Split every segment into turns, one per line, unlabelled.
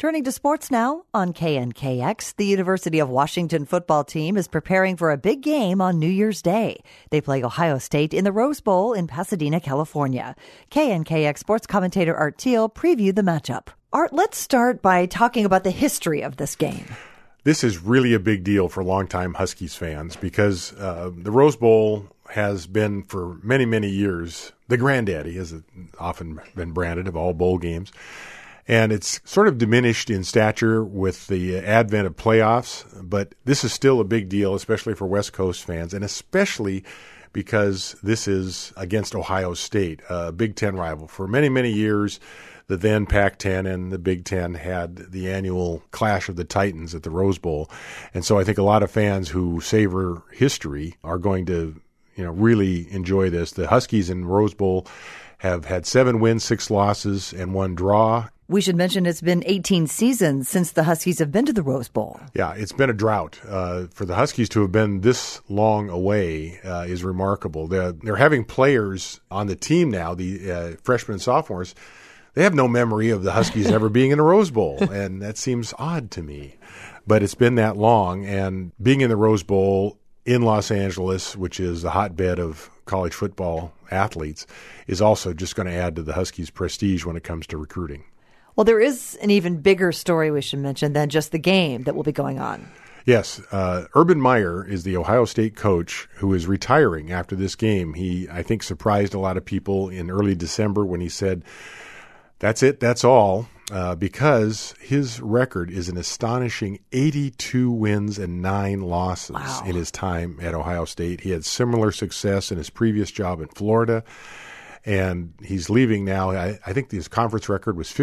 Turning to sports now on KNKX, the University of Washington football team is preparing for a big game on New Year's Day. They play Ohio State in the Rose Bowl in Pasadena, California. KNKX sports commentator Art Thiel previewed the matchup. Art, let's start by talking about the history of this game.
This is really a big deal for longtime Huskies fans because the Rose Bowl has been for many, many years the granddaddy, as it often been branded, of all bowl games. And it's sort of diminished in stature with the advent of playoffs, but this is still a big deal, especially for West Coast fans, and especially because this is against Ohio State, a Big Ten rival. For many, many years, the then Pac-10 and the Big Ten had the annual clash of the Titans at the Rose Bowl. And so I think a lot of fans who savor history are going to, really enjoy this. The Huskies in Rose Bowl have had 7 wins, 6 losses, and 1 draw.
We should mention it's been 18 seasons since the Huskies have been to the Rose Bowl.
Yeah, it's been a drought. For the Huskies to have been this long away is remarkable. They're having players on the team now, the freshmen and sophomores. They have no memory of the Huskies ever being in a Rose Bowl, and that seems odd to me. But it's been that long, and being in the Rose Bowl in Los Angeles, which is the hotbed of college football athletes, is also just going to add to the Huskies' prestige when it comes to recruiting.
Well, there is an even bigger story we should mention than just the game that will be going on.
Yes. Urban Meyer is the Ohio State coach who is retiring after this game. He, I think, surprised a lot of people in early December when he said, "That's it, that's all," because his record is an astonishing 82 wins and 9 losses in his time at Ohio State. He had similar success in his previous job in Florida. And he's leaving now. I think his conference record was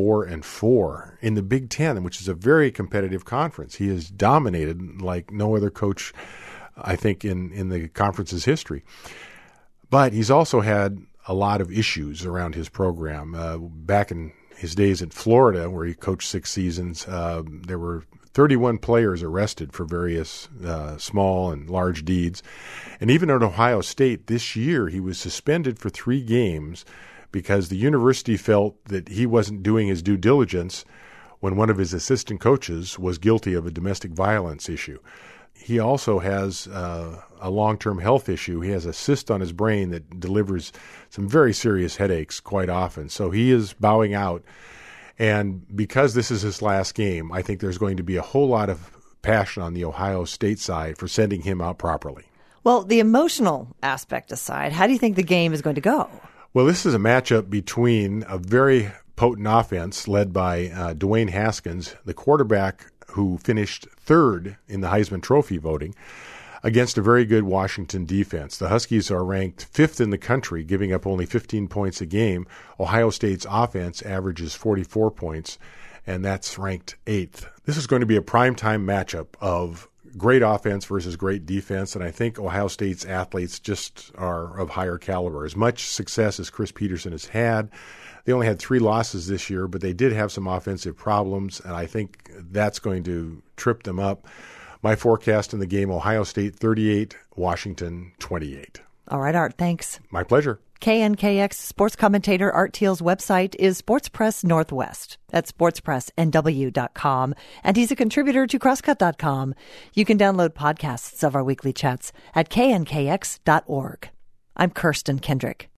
54-4 in the Big Ten, which is a very competitive conference. He has dominated like no other coach, I think, in the conference's history. But he's also had a lot of issues around his program. Back in his days in Florida, where he coached 6 seasons, there were 31 players arrested for various small and large deeds. And even at Ohio State this year, he was suspended for 3 games because the university felt that he wasn't doing his due diligence when one of his assistant coaches was guilty of a domestic violence issue. He also has a long-term health issue. He has a cyst on his brain that delivers some very serious headaches quite often. So he is bowing out. And because this is his last game, I think there's going to be a whole lot of passion on the Ohio State side for sending him out properly. Well,
the emotional aspect aside, how do you think the game is going to go?
Well, this is a matchup between a very potent offense led by Dwayne Haskins, the quarterback who finished 3rd in the Heisman Trophy voting, against a very good Washington defense. The Huskies are ranked 5th in the country, giving up only 15 points a game. Ohio State's offense averages 44 points, and that's ranked 8th. This is going to be a primetime matchup of great offense versus great defense, and I think Ohio State's athletes just are of higher caliber. As much success as Chris Peterson has had, they only had 3 losses this year, but they did have some offensive problems, and I think that's going to trip them up. My forecast in the game, Ohio State 38, Washington 28.
All right, Art, thanks.
My pleasure.
KNKX sports commentator Art Thiel's website is Sports Press Northwest. That's sportspressnw.com. And he's a contributor to crosscut.com. You can download podcasts of our weekly chats at knkx.org. I'm Kirsten Kendrick.